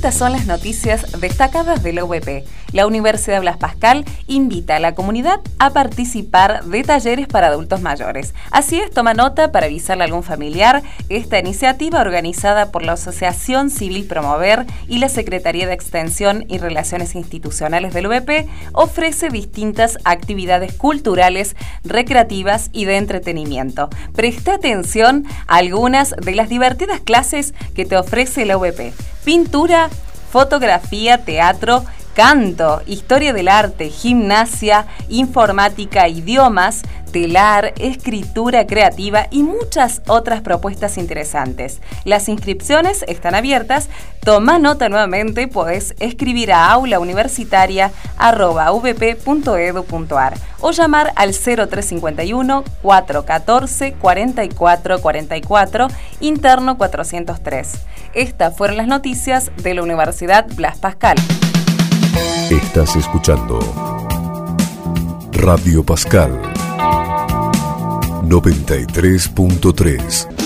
Estas son las noticias destacadas de la UBP. La Universidad Blas Pascal invita a la comunidad a participar de talleres para adultos mayores. Así es, toma nota para avisarle a algún familiar. Esta iniciativa, organizada por la Asociación Civil Promover y la Secretaría de Extensión y Relaciones Institucionales del UBP, ofrece distintas actividades culturales, recreativas y de entretenimiento. Presta atención a algunas de las divertidas clases que te ofrece la UBP. Pintura, fotografía, teatro, canto, historia del arte, gimnasia, informática, idiomas, telar, escritura creativa y muchas otras propuestas interesantes. Las inscripciones están abiertas. Toma nota nuevamente, podés escribir a aulauniversitaria@ubp.edu.ar o llamar al 0351 414 4444, interno 403. Estas fueron las noticias de la Universidad Blas Pascal. Estás escuchando Radio Pascal 93.3.